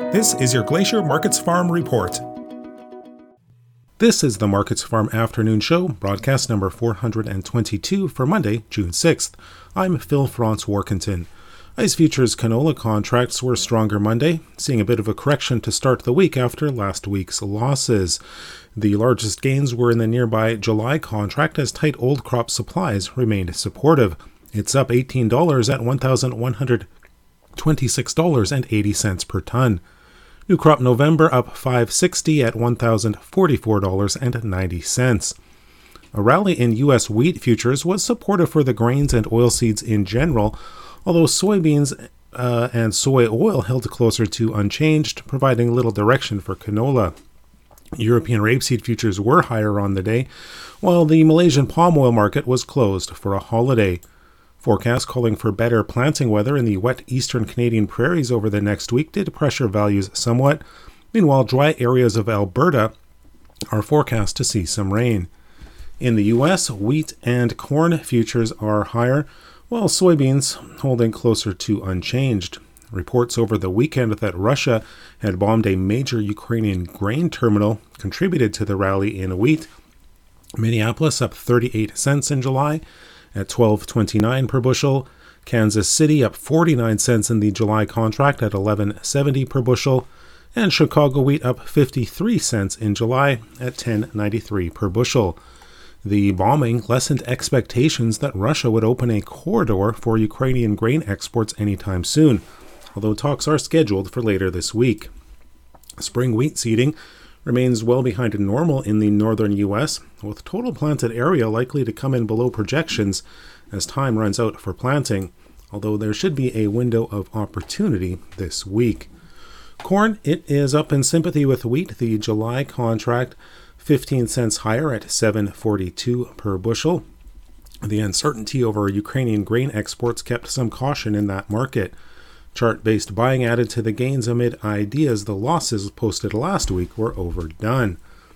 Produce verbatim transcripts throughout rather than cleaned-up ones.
This is your Glacier Markets Farm Report. This is the Markets Farm Afternoon Show, broadcast number four hundred twenty-two for Monday, June sixth. I'm Phil Franz Warkentin. ICE Futures canola contracts were stronger Monday, seeing a bit of a correction to start the week after last week's losses. The largest gains were in the nearby July contract as tight old crop supplies remained supportive. It's up eighteen dollars at one thousand one hundred twenty-six dollars and eighty cents per ton. New crop November up five dollars and sixty cents at one thousand forty-four dollars and ninety cents. A rally in U S wheat futures was supportive for the grains and oilseeds in general, although soybeans uh, and soy oil held closer to unchanged, providing little direction for canola. European rapeseed futures were higher on the day, while the Malaysian palm oil market was closed for a holiday. Forecasts calling for better planting weather in the wet eastern Canadian prairies over the next week did pressure values somewhat. Meanwhile, dry areas of Alberta are forecast to see some rain. In the U S, wheat and corn futures are higher, while soybeans holding closer to unchanged. Reports over the weekend that Russia had bombed a major Ukrainian grain terminal contributed to the rally in wheat. Minneapolis up thirty-eight cents in July at twelve twenty-nine per bushel. Kansas City up forty-nine cents in the July contract at eleven seventy per bushel. And Chicago wheat up fifty-three cents in July at ten ninety-three per bushel. The bombing lessened expectations that Russia would open a corridor for Ukrainian grain exports anytime soon, although talks are scheduled for later this week. Spring wheat seeding remains well behind normal in the northern U S, with total planted area likely to come in below projections as time runs out for planting, although there should be a window of opportunity this week. Corn, it is up in sympathy with wheat. The July contract fifteen cents higher at seven forty-two per bushel. The uncertainty over Ukrainian grain exports kept some caution in that market. Chart-based buying added to the gains amid ideas the losses posted last week were overdone.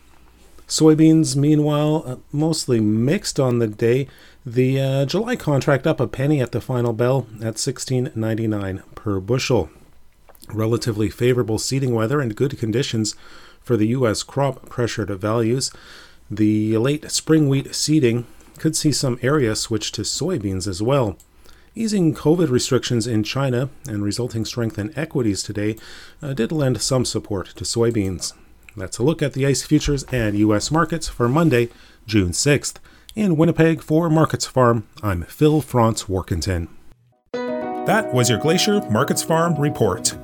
Soybeans, meanwhile, uh, mostly mixed on the day. The uh, July contract up a penny at the final bell at sixteen ninety-nine per bushel. Relatively favorable seeding weather and good conditions for the U S crop pressured values. The late spring wheat seeding could see some area switch to soybeans as well. Easing COVID restrictions in China and resulting strength in equities today uh, did lend some support to soybeans. That's a look at the ICE futures and U S markets for Monday, June sixth. In Winnipeg for Markets Farm, I'm Phil Franz Warkentin. That was your Glacier Markets Farm Report.